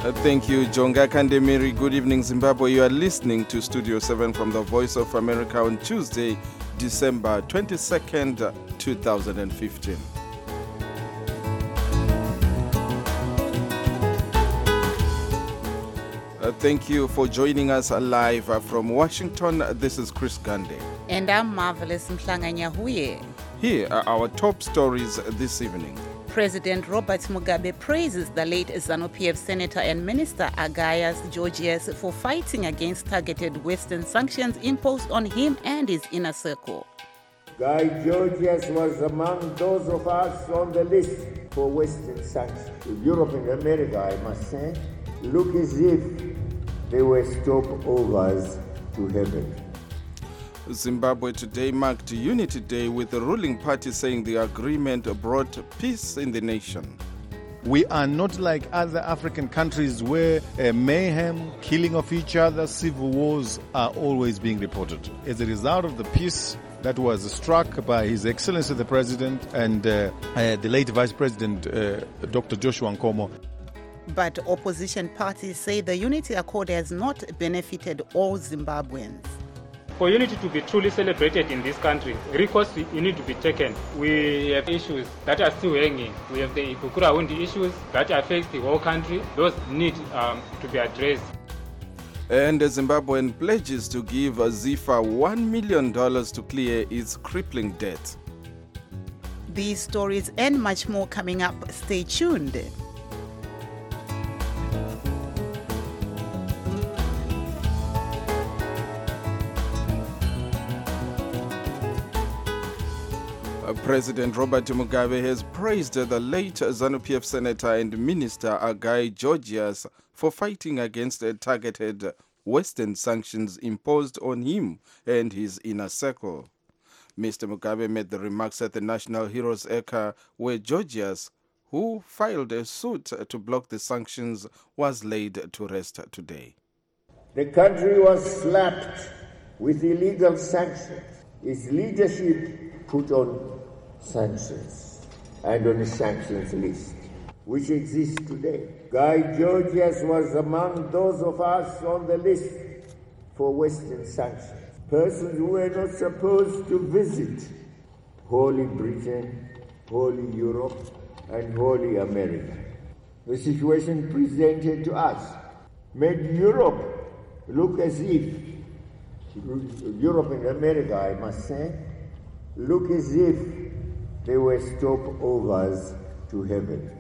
Thank you, Jonga Kandemiri. Good evening, Zimbabwe. You are listening to Studio 7 from the Voice of America on Tuesday, December 22nd, 2015. Thank you for joining us live from Washington. This is Chris Gande. And I'm Marvelous Mhlanganyahuye. Here are our top stories this evening. President Robert Mugabe praises the late ZANU-PF Senator and Minister Agaius Georgius for fighting against targeted Western sanctions imposed on him and his inner circle. Guy Georgius was among those of us on the list for Western sanctions. Europe and America, I must say, look as if they were stopovers to heaven. Zimbabwe today marked Unity Day with the ruling party saying the agreement brought peace in the nation. We are not like other African countries where mayhem, killing of each other, civil wars are always being reported. As a result of the peace that was struck by His Excellency the President and the late Vice President Dr. Joshua Nkomo. But opposition parties say the Unity Accord has not benefited all Zimbabweans. For unity to be truly celebrated in this country, recourse need to be taken. We have issues that are still hanging. We have the Ikukura-Hundi issues that affect the whole country. Those need to be addressed. And the Zimbabwean pledges to give ZIFA $1 million to clear its crippling debt. These stories and much more coming up. Stay tuned. President Robert Mugabe has praised the late ZANU-PF Senator and Minister Agai Georgius for fighting against targeted Western sanctions imposed on him and his inner circle. Mr. Mugabe made the remarks at the National Heroes Acre, where Georgius, who filed a suit to block the sanctions, was laid to rest today. The country was slapped with illegal sanctions. Its leadership put on sanctions and on a sanctions list, which exists today. Guy Georgius was among those of us on the list for Western sanctions. Persons who were not supposed to visit Holy Britain, Holy Europe, and Holy America. The situation presented to us made Europe look as if, Europe and America, I must say, look as if they were stopovers to heaven.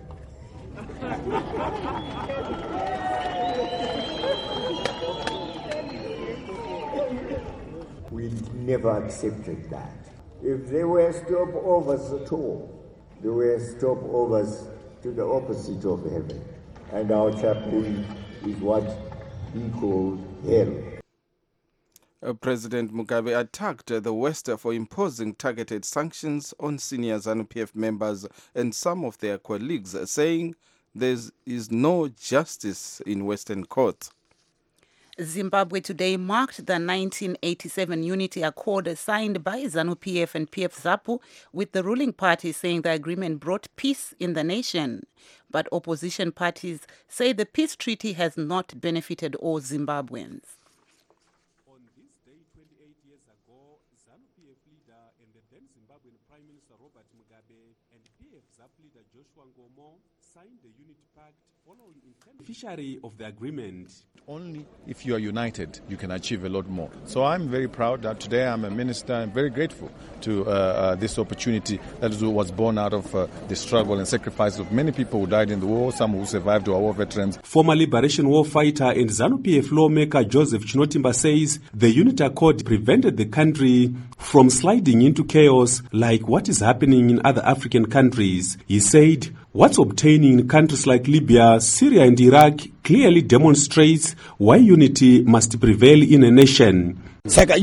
We never accepted that. If they were stopovers at all, they were stopovers to the opposite of heaven. And our chaplain is what he called hell. President Mugabe attacked the West for imposing targeted sanctions on senior ZANU-PF members and some of their colleagues, saying there is no justice in Western courts. Zimbabwe today marked the 1987 Unity Accord signed by ZANU-PF and PF-ZAPU, with the ruling party saying the agreement brought peace in the nation. But opposition parties say the peace treaty has not benefited all Zimbabweans. On this day, 28 years ago, ZANU-PF leader and the then Zimbabwean Prime Minister Robert Mugabe and PF-ZAPU leader Joshua Nkomo signed the Unity Pact following the beneficiary of the agreement. Only if you are united, you can achieve a lot more. So I'm very proud that today I'm a minister. I'm very grateful to this opportunity that was born out of the struggle and sacrifice of many people who died in the war, some who survived, who are war veterans. Former Liberation War fighter and ZANU-PF lawmaker Joseph Chinotimba says the Unity Accord prevented the country from sliding into chaos like what is happening in other African countries. He said, what's obtaining in countries like Libya, Syria and Iraq clearly demonstrates why unity must prevail in a nation. That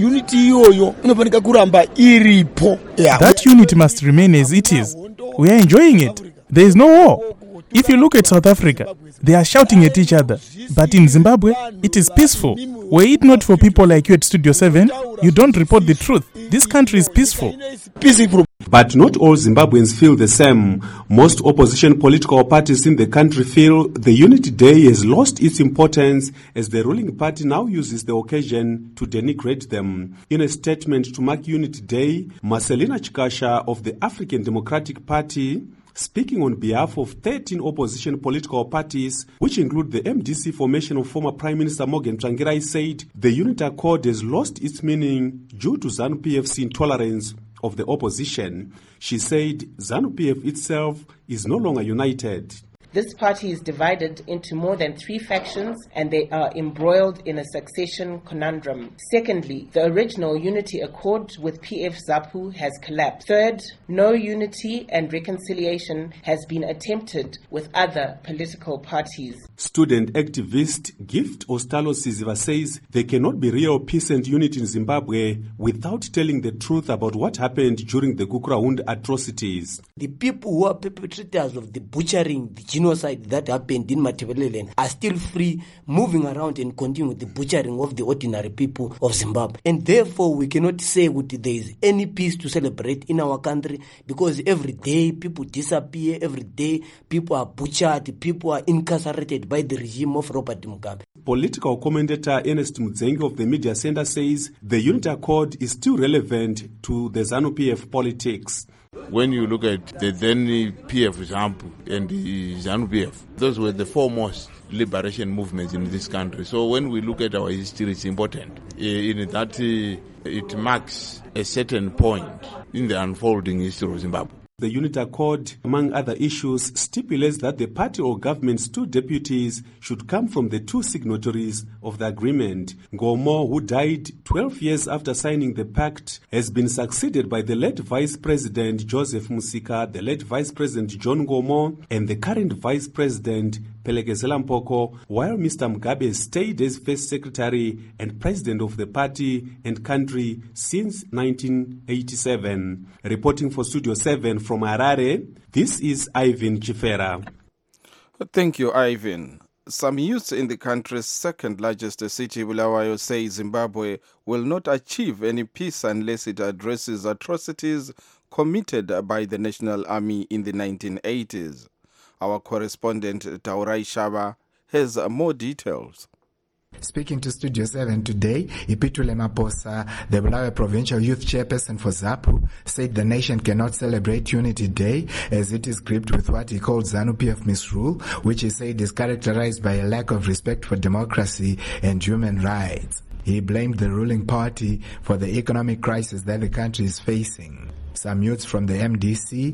unity must remain as it is. We are enjoying it. There is no war. If you look at South Africa, they are shouting at each other. But in Zimbabwe, it is peaceful. Were it not for people like you at Studio 7, you don't report the truth. This country is peaceful. But not all Zimbabweans feel the same. Most opposition political parties in the country feel the Unity Day has lost its importance as the ruling party now uses the occasion to denigrate them. In a statement to mark Unity Day, Marcelina Chikasha of the African Democratic Party, speaking on behalf of 13 opposition political parties, which include the MDC formation of former Prime Minister Morgan Tsvangirai, said the Unity Accord has lost its meaning due to ZANU-PF's intolerance of the opposition. She said ZANU-PF itself is no longer united. This party is divided into more than 3 factions and they are embroiled in a succession conundrum. Secondly, the original unity accord with PF-ZAPU has collapsed. Third, no unity and reconciliation has been attempted with other political parties. Student activist Gift Ostalo Siziva says there cannot be real peace and unity in Zimbabwe without telling the truth about what happened during the Gukurahundi atrocities. The people who are perpetrators of the butchering, the genocide that happened in Matabeleland are still free, moving around and continuing the butchering of the ordinary people of Zimbabwe. And therefore, we cannot say that there is any peace to celebrate in our country, because every day people disappear, every day people are butchered, people are incarcerated by the regime of Robert Mugabe. Political commentator Ernest Mudzengi of the Media Center says the Unity Accord is still relevant to the ZANU-PF politics. When you look at the then PF-ZAPU and the ZANU-PF, those were the foremost liberation movements in this country. So when we look at our history, it's important in that it marks a certain point in the unfolding history of Zimbabwe. The Unity Accord, among other issues, stipulates that the party or government's 2 deputies should come from the 2 signatories of the agreement. Ngomo, who died 12 years after signing the pact, has been succeeded by the late Vice President Joseph Musika, the late Vice President John Ngomo, and the current Vice President Pelekezela Mpoko, while Mr. Mugabe stayed as First Secretary and President of the party and country since 1987. Reporting for Studio 7 from Harare, this is Ivan Chifera. Thank you, Ivan. Some youths in the country's second largest city, Bulawayo, say Zimbabwe will not achieve any peace unless it addresses atrocities committed by the National Army in the 1980s. Our correspondent Taurai Shaba has more details. Speaking to Studio 7 today, Ipitule Maposa, the Bulawayo Provincial Youth Chairperson for ZAPU, said the nation cannot celebrate Unity Day as it is gripped with what he called ZANU-PF misrule, which he said is characterized by a lack of respect for democracy and human rights. He blamed the ruling party for the economic crisis that the country is facing. Some youths from the MDC,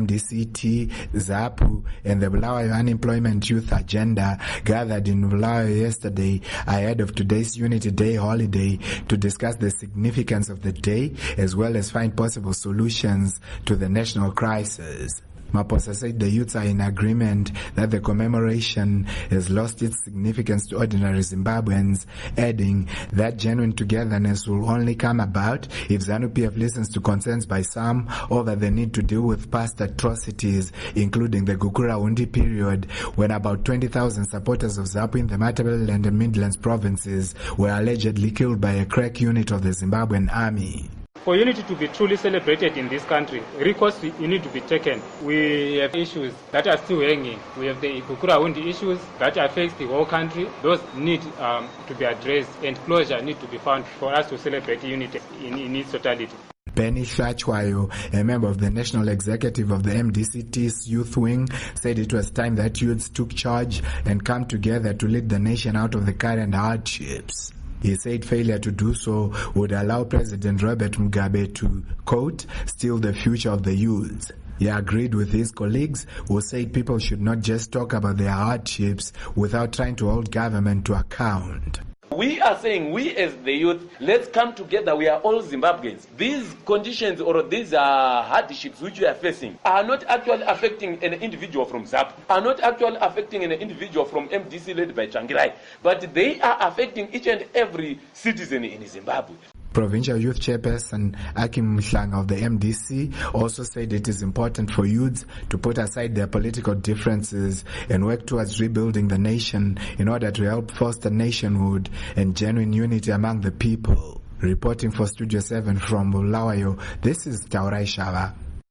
MDCT, ZAPU, and the Bulawayo Unemployment Youth Agenda gathered in Bulawayo yesterday ahead of today's Unity Day holiday to discuss the significance of the day as well as find possible solutions to the national crisis. Maposa said the youths are in agreement that the commemoration has lost its significance to ordinary Zimbabweans, adding that genuine togetherness will only come about if ZANU-PF listens to concerns by some over the need to deal with past atrocities, including the Gukurahundi period, when about 20,000 supporters of ZAPU in the Matabeleland and Midlands provinces were allegedly killed by a crack unit of the Zimbabwean army. For unity to be truly celebrated in this country, recourse need to be taken. We have issues that are still hanging. We have the Gukurahundi issues that affect the whole country. Those need to be addressed, and closure need to be found for us to celebrate unity in its totality. Penny Shachwayo, a member of the National Executive of the MDCT's Youth Wing, said it was time that youths took charge and come together to lead the nation out of the current hardships. He said failure to do so would allow President Robert Mugabe to, quote, steal the future of the youth. He agreed with his colleagues who said people should not just talk about their hardships without trying to hold government to account. We are saying, we as the youth, let's come together. We are all Zimbabweans. These conditions or these hardships which we are facing are not actually affecting an individual from ZAPU, are not actually affecting an individual from MDC led by Tsvangirai, but they are affecting each and every citizen in Zimbabwe. Provincial Youth Chairperson Akim Mhlanga of the MDC also said it is important for youths to put aside their political differences and work towards rebuilding the nation in order to help foster nationhood and genuine unity among the people. Reporting for Studio 7 from Bulawayo, this is Taurai Shava.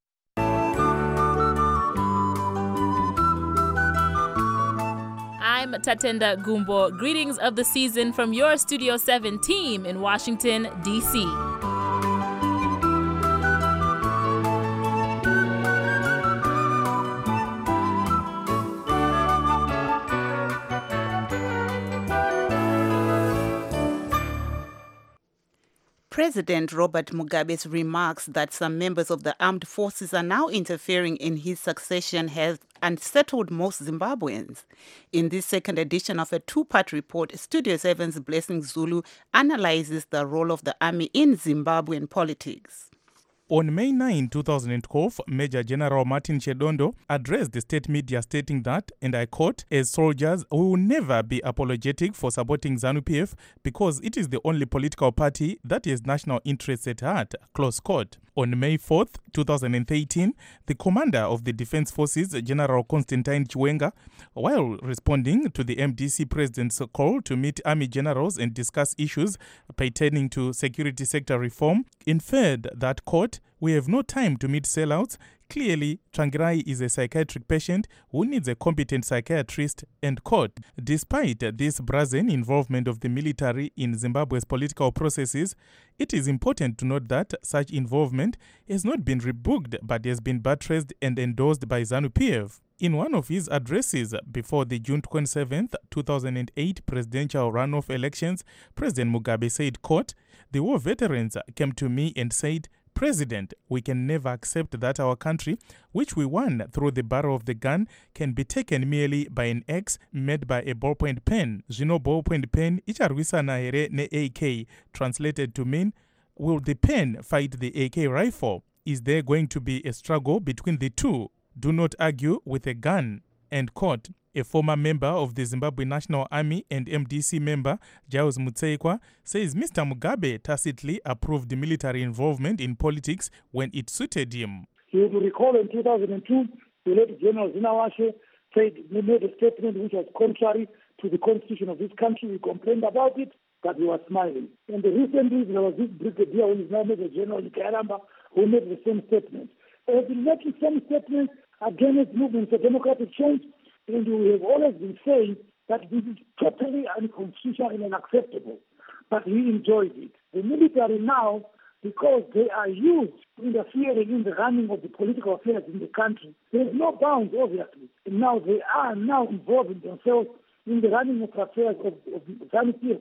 I'm Tatenda Gumbo. Greetings of the season from your Studio 7 team in Washington, D.C. President Robert Mugabe's remarks that some members of the armed forces are now interfering in his succession have unsettled most Zimbabweans. In this second edition of a two-part report, Studio 7's Blessing Zulu analyzes the role of the army in Zimbabwean politics. On May 9, 2012, Major General Martin Chedondo addressed the state media stating that, and I quote, "As soldiers, we will never be apologetic for supporting ZANU-PF because it is the only political party that has national interests at heart," close quote. On May 4, 2013, the commander of the Defense Forces, General Constantine Chiwenga, while responding to the MDC president's call to meet army generals and discuss issues pertaining to security sector reform, inferred that, quote, "We have no time to meet sellouts. Clearly, Tsvangirai is a psychiatric patient who needs a competent psychiatrist," end quote. Despite this brazen involvement of the military in Zimbabwe's political processes, it is important to note that such involvement has not been rebuked but has been buttressed and endorsed by ZANU-PF. In one of his addresses before the June 27, 2008 presidential runoff elections, President Mugabe said, quote, "The war veterans came to me and said, 'President, we can never accept that our country, which we won through the barrel of the gun, can be taken merely by an axe made by a ballpoint pen. Zvino ballpoint pen icharwisana here ne AK,' translated to mean, will the pen fight the AK rifle? Is there going to be a struggle between the two? Do not argue with a gun," end quote. A former member of the Zimbabwe National Army and MDC member, Giles Mutseikwa, says Mr. Mugabe tacitly approved military involvement in politics when it suited him. You will recall in 2002, the late General Zinawashe made a statement which was contrary to the constitution of this country. We complained about it, but we were smiling. And the recently, there was this brigadier who is now Major General Nkairamba who made the same statement. They have been making some statements against movements for democratic change, and we have always been saying that this is totally unconstitutional and unacceptable. But he enjoys it. The military now, because they are used to interfering in the running of the political affairs in the country, there is no bounds, obviously. And now they are now involving themselves in the running of affairs of ZANU-PF.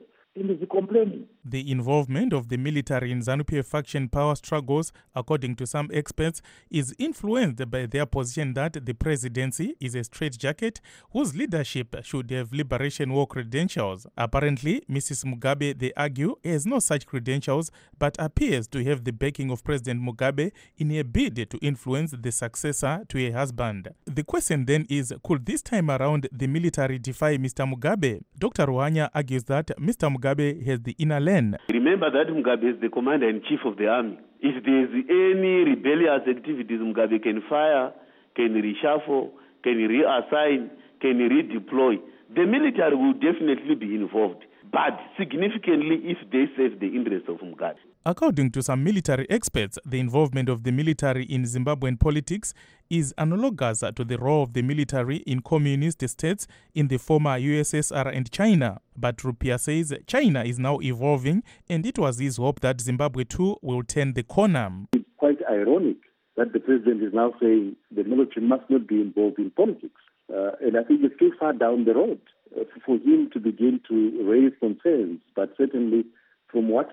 The involvement of the military in ZANU-PF faction power struggles, according to some experts, is influenced by their position that the presidency is a straitjacket whose leadership should have liberation war credentials. Apparently, Mrs. Mugabe, they argue, has no such credentials but appears to have the backing of President Mugabe in a bid to influence the successor to her husband. The question then is, could this time around the military defy Mr. Mugabe? Dr. Ruhanya argues that Mr. Mugabe has the inner lane. Remember that Mugabe is the commander-in-chief of the army. If there is any rebellious activities, Mugabe can fire, can reshuffle, can reassign, can redeploy. The military will definitely be involved, but significantly if they serve the interests of Mugabe. According to some military experts, the involvement of the military in Zimbabwean politics is analogous to the role of the military in communist states in the former USSR and China. But Rupia says China is now evolving, and it was his hope that Zimbabwe too will turn the corner. It's quite ironic that the president is now saying the military must not be involved in politics. And I think it's too far down the road for him to begin to raise concerns, but certainly from where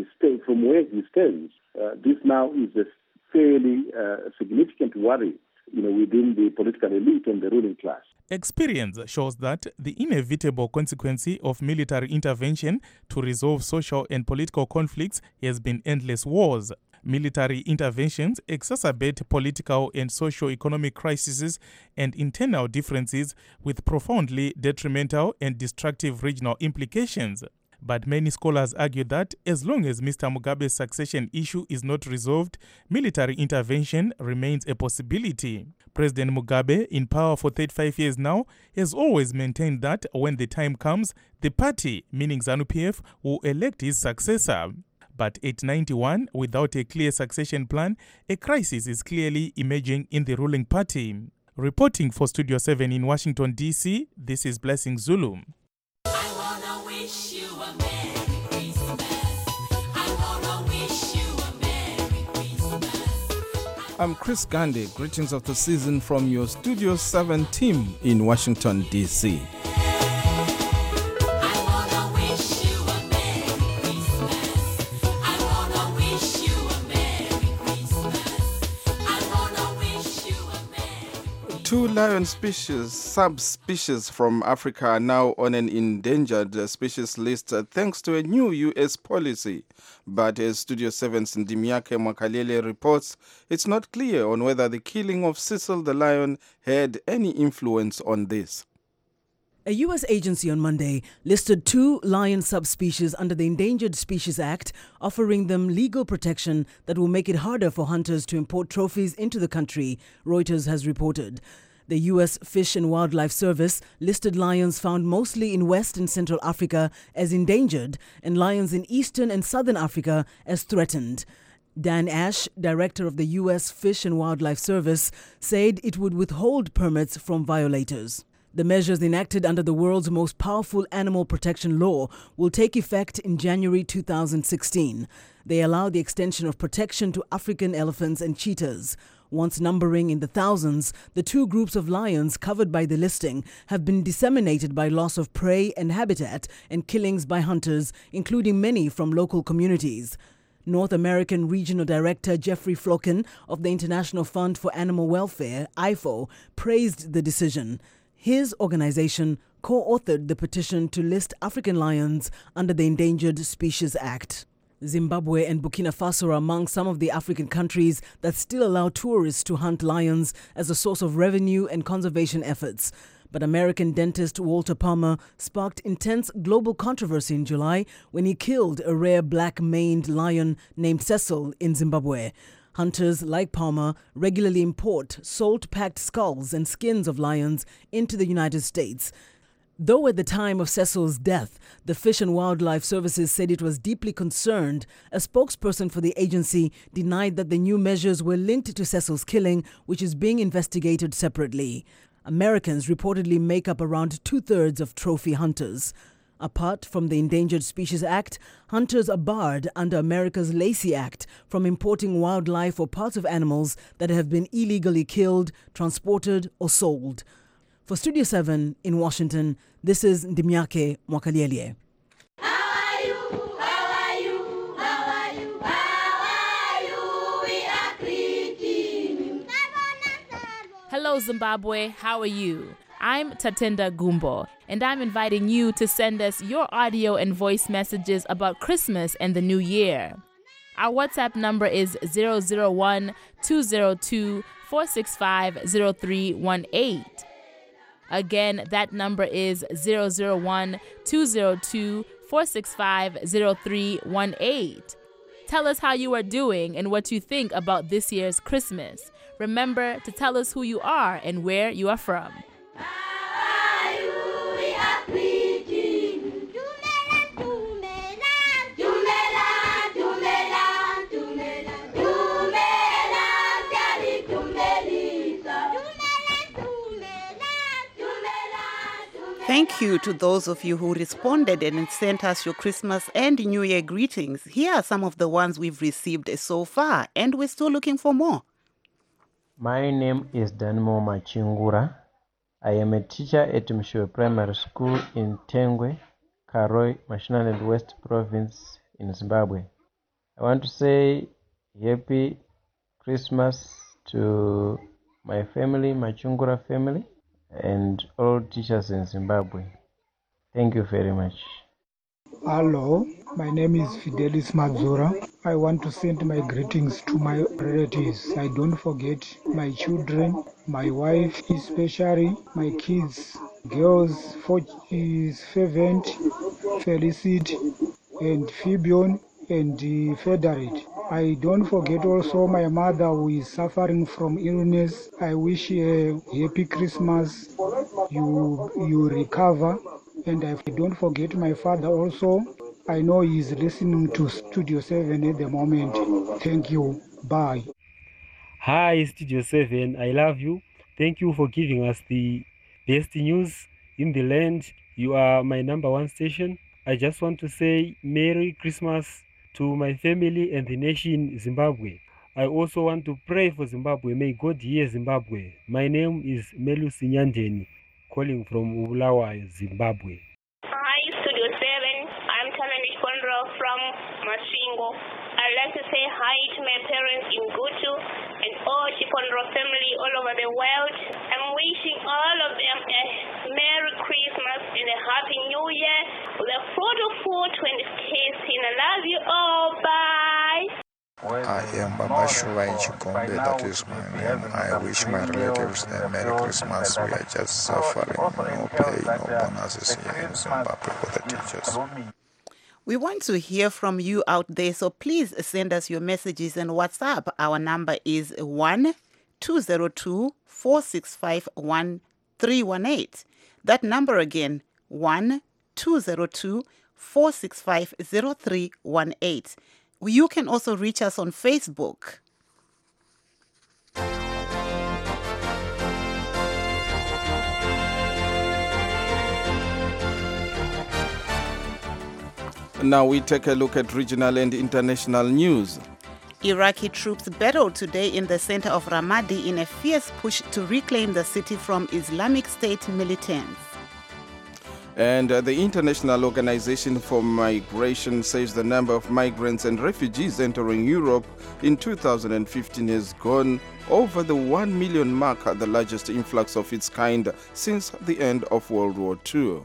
he stands, this now is a fairly significant worry, within the political elite and the ruling class. Experience shows that the inevitable consequence of military intervention to resolve social and political conflicts has been endless wars. Military interventions exacerbate political and socio-economic crises and internal differences with profoundly detrimental and destructive regional implications. But many scholars argue that as long as Mr. Mugabe's succession issue is not resolved, military intervention remains a possibility. President Mugabe, in power for 35 years now, has always maintained that when the time comes, the party, meaning ZANU-PF, will elect his successor. But at 91, without a clear succession plan, a crisis is clearly emerging in the ruling party. Reporting for Studio 7 in Washington, D.C., this is Blessing Zulu. I'm Chris Gandhi. Greetings of the season from your Studio 7 team in Washington, D.C. Two lion species, subspecies from Africa are now on an endangered species list thanks to a new U.S. policy. But as Studio 7's Ndimiake Mwakalele reports, it's not clear on whether the killing of Cecil the lion had any influence on this. A U.S. agency on Monday listed two lion subspecies under the Endangered Species Act, offering them legal protection that will make it harder for hunters to import trophies into the country, Reuters has reported. The U.S. Fish and Wildlife Service listed lions found mostly in West and Central Africa as endangered and lions in Eastern and Southern Africa as threatened. Dan Ash, director of the U.S. Fish and Wildlife Service, said it would withhold permits from violators. The measures enacted under the world's most powerful animal protection law will take effect in January 2016. They allow the extension of protection to African elephants and cheetahs. Once numbering in the thousands, the two groups of lions covered by the listing have been disseminated by loss of prey and habitat and killings by hunters, including many from local communities. North American Regional Director Jeffrey Flocken of the International Fund for Animal Welfare, IFO, praised the decision. His organization co-authored the petition to list African lions under the Endangered Species Act. Zimbabwe and Burkina Faso are among some of the African countries that still allow tourists to hunt lions as a source of revenue and conservation efforts. But American dentist Walter Palmer sparked intense global controversy in July when he killed a rare black-maned lion named Cecil in Zimbabwe. Hunters like Palmer regularly import salt-packed skulls and skins of lions into the United States. Though at the time of Cecil's death, the Fish and Wildlife Services said it was deeply concerned, a spokesperson for the agency denied that the new measures were linked to Cecil's killing, which is being investigated separately. Americans reportedly make up around two-thirds of trophy hunters. Apart from the Endangered Species Act, hunters are barred under America's Lacey Act from importing wildlife or parts of animals that have been illegally killed, transported or sold. For Studio 7 in Washington, this is Ndimiake Mwakalele. Hello, Zimbabwe. How are you? I'm Tatenda Gumbo, and I'm inviting you to send us your audio and voice messages about Christmas and the New Year. Our WhatsApp number is 001-202-465-0318. Again, that number is 001-202-465-0318. Tell us how you are doing and what you think about this year's Christmas. Remember to tell us who you are and where you are from. Thank you to those of you who responded and sent us your Christmas and New Year greetings. Here are some of the ones we've received so far, and we're still looking for more. My name is Danmo Machingura. I am a teacher at Mshowe Primary School in Tengwe, Karoi, Mashonaland West Province in Zimbabwe. I want to say Happy Christmas to my family, Machingura family, and all teachers in Zimbabwe. Thank you very much. Hello, my name is Fidelis Mazura. I want to send my greetings to my relatives. I don't forget my children, my wife, especially my kids, girls, 4 is fervent, Felicity, and Fibion, and Federate. I don't forget also my mother who is suffering from illness. I wish her a happy Christmas. You recover. And I don't forget my father also. I know he is listening to Studio 7 at the moment. Thank you. Bye. Hi, Studio 7. I love you. Thank you for giving us the best news in the land. You are my number one station. I just want to say Merry Christmas to my family and the nation Zimbabwe. I also want to pray for Zimbabwe. May God hear Zimbabwe. My name is Melu Sinyandeni, calling from Bulawayo, Zimbabwe. Hi, Studio 7. I'm Tanani Kondro from Masvingo. I'd like to say hi to my parents in Gutu and all Chikondro family all over the world. I'm wishing all of them a Merry Christmas and a Happy New Year with a photo for 2016. I love you all. Bye. I am Baba Shuva in Chikombe, that is my name. I wish my relatives a Merry Christmas. We are just suffering, no pay, no bonuses here in Zimbabwe for the teachers. We want to hear from you out there, so please send us your messages on WhatsApp. Our number is 1-202-465-1318. That number again, 1-202-465-0318. You can also reach us on Facebook. Now we take a look at regional and international news. Iraqi troops battled today in the center of Ramadi in a fierce push to reclaim the city from Islamic State militants. And the International Organization for Migration says the number of migrants and refugees entering Europe in 2015 has gone over the 1 million mark, the largest influx of its kind since the end of World War II.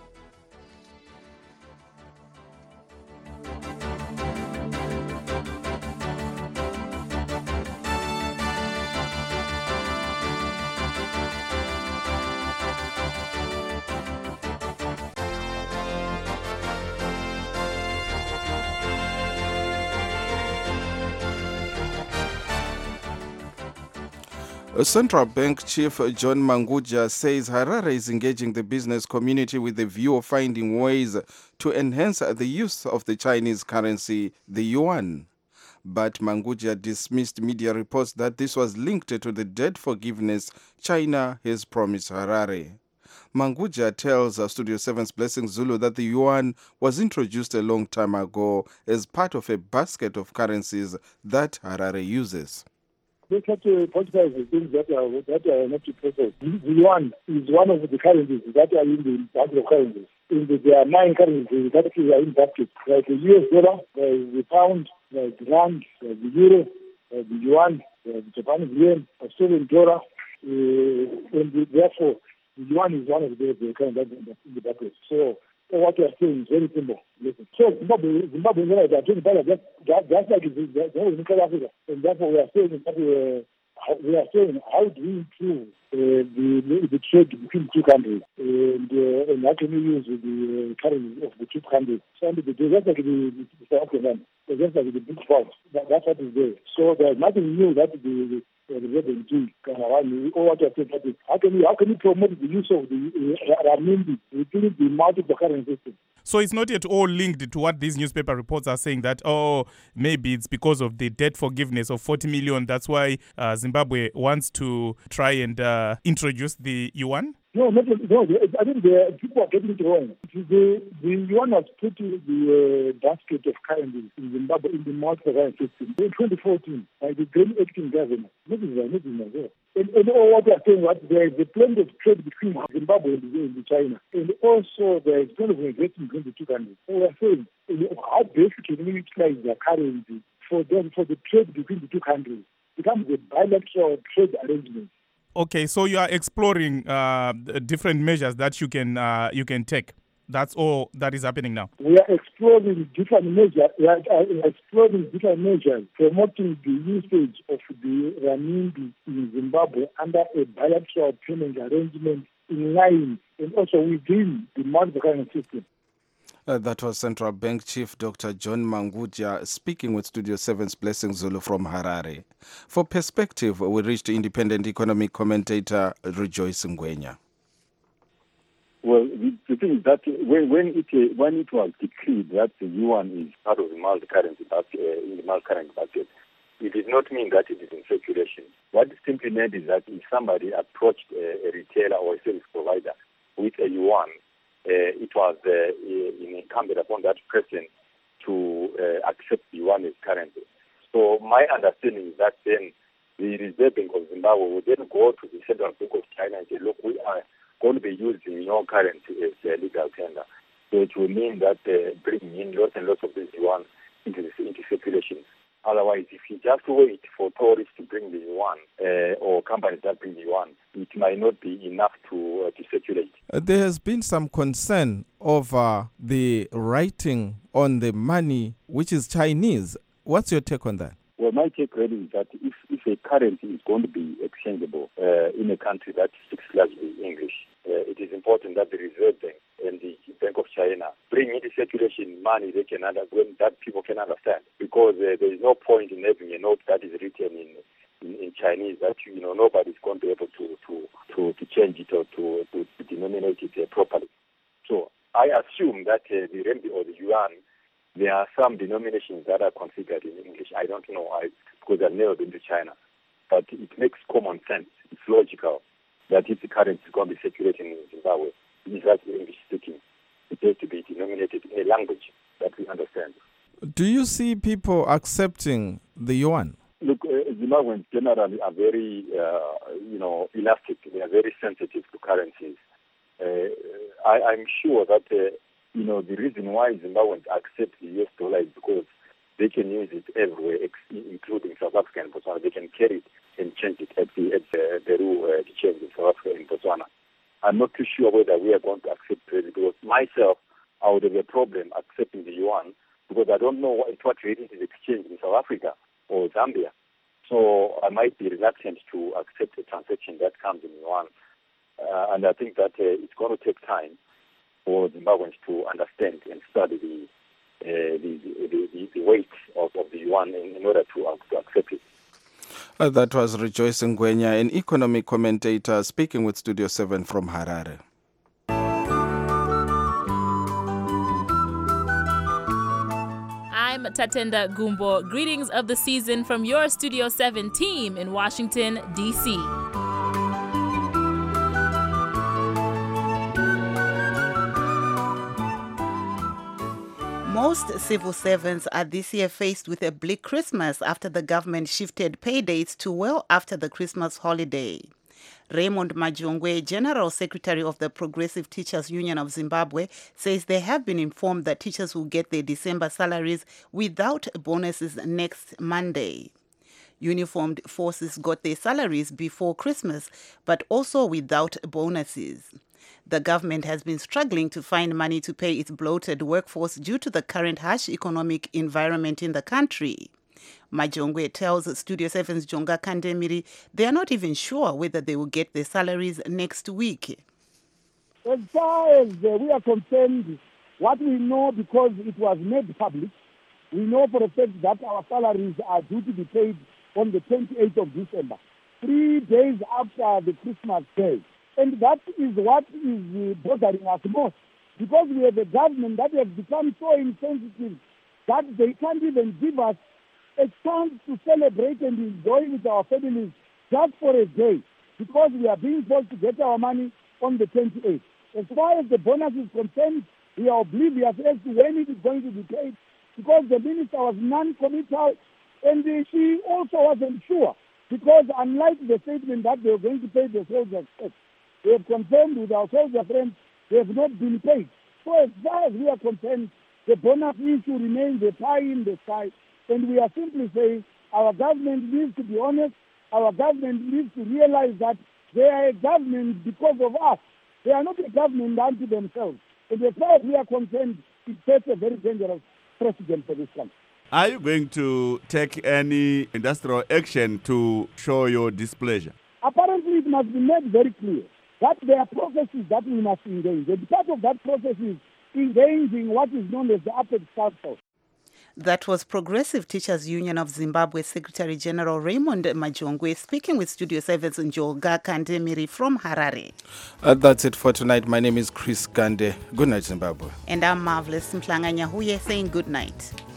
Central Bank Chief John Manguja says Harare is engaging the business community with the view of finding ways to enhance the use of the Chinese currency, the yuan. But Manguja dismissed media reports that this was linked to the debt forgiveness China has promised Harare. Manguja tells Studio 7's Blessing Zulu that the yuan was introduced a long time ago as part of a basket of currencies that Harare uses. They have to politicize the things that are not to process. The yuan is one of the currencies that are in the basket of currencies. There are 9 currencies that are in basket, like the US dollar, the pound, the rand, the euro, the yuan, the Japanese yen, Australian dollar, and therefore the yuan is one of the currencies in the basket. So what we are saying is very simple. Listen. So Zimbabwe is like just like in Africa, and therefore we are saying how do we improve the trade between two countries, and how can we use the currency of the two countries? So just like the South African, just like the big four, that's what is there. So there's nothing new that the President do. All what I said that is how can we promote the use of the renminbi within the multiple currency system? So it's not at all linked to what these newspaper reports are saying that, maybe it's because of the debt forgiveness of 40 million. That's why Zimbabwe wants to try and introduce the yuan? No. I think people are getting it wrong. The yuan was put in the basket of currencies in Zimbabwe in the multiple currency system in 2014 by the then acting government. And what they are saying, there is a plenty of trade between Zimbabwe and China, and also there is plenty of investment between the two countries. So we are saying, how best can we utilize the currency for the trade between the two countries? It becomes a bilateral trade arrangement. Okay, so you are exploring different measures that you can take. That's all that is happening now. We are exploring different measures. Promoting the usage of the renminbi in Zimbabwe under a bilateral payment arrangement in line and also within the multiple currency system. That was Central Bank Chief Dr. John Manguja speaking with Studio 7's Blessing Zulu from Harare. For perspective, we reached independent economic commentator Rejoice Ngwenya. Well, the thing is that when it was decreed that the yuan is part of the multi-currency basket, in the multi-currency basket, it did not mean that it is in circulation. What it simply meant is that if somebody approached a retailer or a service provider with a yuan, it was incumbent upon that person to accept the yuan as currency. So my understanding is that then the Reserve Bank of Zimbabwe would then go to the Central Bank of China and say, look, we are going to be using your currency as a legal tender. So it will mean that bringing in lots and lots of these yuan into circulation. Otherwise, if you just wait for tourists to bring the yuan or companies that bring the yuan, it might not be enough to circulate. There has been some concern over the writing on the money, which is Chinese. What's your take on that? Well, my take really is that if a currency is going to be exchangeable in a country that speaks largely English, it is important that the Reserve Bank and the Bank of China bring into circulation money that people can understand. Because there is no point in having a note that is written in Chinese that nobody is going to be able to change it or to denominate it properly. So I assume that the renminbi or the yuan, there are some denominations that are configured in English. I don't know because I've never been to China. But it makes common sense. It's logical that if the currency is going to be circulating in Zimbabwe, it is actually English speaking. It has to be denominated in a language that we understand. Do you see people accepting the yuan? Look, Zimbabweans generally are very, elastic. They are very sensitive to currencies. I'm sure that, the reason why Zimbabweans accept the US dollar is because they can use it everywhere, including South Africa and Botswana. They can carry it and change it at the Peru exchange in South Africa and Botswana. I'm not too sure whether we are going to accept it because myself, I would have a problem accepting the yuan because I don't know what rate it is exchanged in South Africa or Zambia. So I might be reluctant to accept a transaction that comes in yuan. And I think that it's going to take time for Zimbabweans to understand and study the weight of the yuan in order to accept it. That was Rejoice Ngwenya, an economic commentator speaking with Studio 7 from Harare. I'm Tatenda Gumbo. Greetings of the season from your Studio 7 team in Washington, D.C. Most civil servants are this year faced with a bleak Christmas after the government shifted pay dates to well after the Christmas holiday. Raymond Majongwe, General Secretary of the Progressive Teachers Union of Zimbabwe, says they have been informed that teachers will get their December salaries without bonuses next Monday. Uniformed forces got their salaries before Christmas, but also without bonuses. The government has been struggling to find money to pay its bloated workforce due to the current harsh economic environment in the country. Majongwe tells Studio 7's Jonga Kandemiri they are not even sure whether they will get their salaries next week. As far as we are concerned, what we know, because it was made public, we know for a fact that our salaries are due to be paid on the 28th of December, 3 days after the Christmas day. And that is what is bothering us most, because we have a government that has become so insensitive that they can't even give us a chance to celebrate and enjoy with our families just for a day, because we are being forced to get our money on the 28th. As far as the bonus is concerned, we are oblivious as to when it is going to be paid, because the minister was non-committal and she also wasn't sure, because unlike the statement that they were going to pay the soldiers first, they have confirmed with our soldier friends they have not been paid. So as far as we are concerned, the bonus issue remains a pie in the sky, and we are simply saying our government needs to be honest, our government needs to realize that they are a government because of us. They are not a government unto themselves. And as far as we are concerned, it sets a very dangerous precedent for this country. Are you going to take any industrial action to show your displeasure? Apparently, it must be made very clear that there are processes that we must engage. And part of that process is endangering what is known as the Upper Council. That was Progressive Teachers Union of Zimbabwe Secretary General Raymond Majongwe speaking with Studio 7's Njoga Kandemiri from Harare. That's it for tonight. My name is Chris Gande. Good night, Zimbabwe. And I'm Marvelous Mhlanga Nyahuye saying good night.